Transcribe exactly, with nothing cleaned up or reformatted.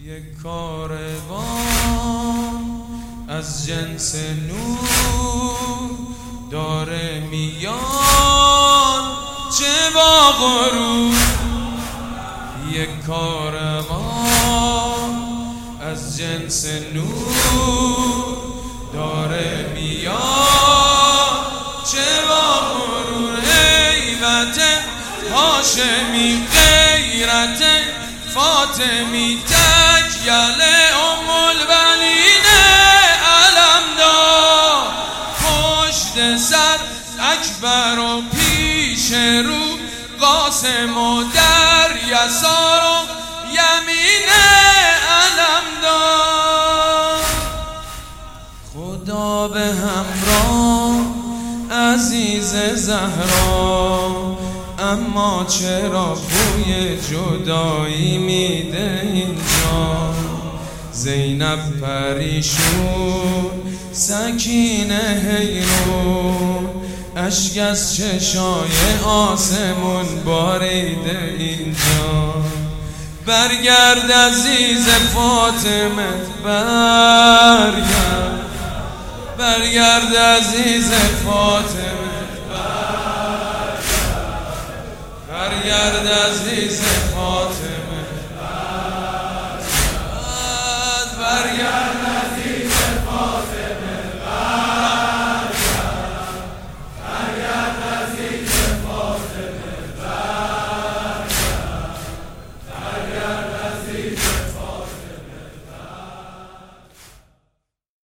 یک کاروان از جنس نور داره میاد چه با غرور. یک کاروان از جنس نور داره میاد چه با غرور. هیبت هاشمی غیرت فاطمی تکیل ام البنین علمدار. پشت سر اکبر و پیش رو قاسم و در یسار و یمین علمدار. خدا به همراه عزیز زهرا، اما چرا بوی جدایی میده اینجا. زینب پریشون سکینه حیرون، اشک از چشای آسمون باریده اینجا. برگرد عزیز فاطمه برگرد، برگرد عزیز فاطمه برگرد عزیز فاطمه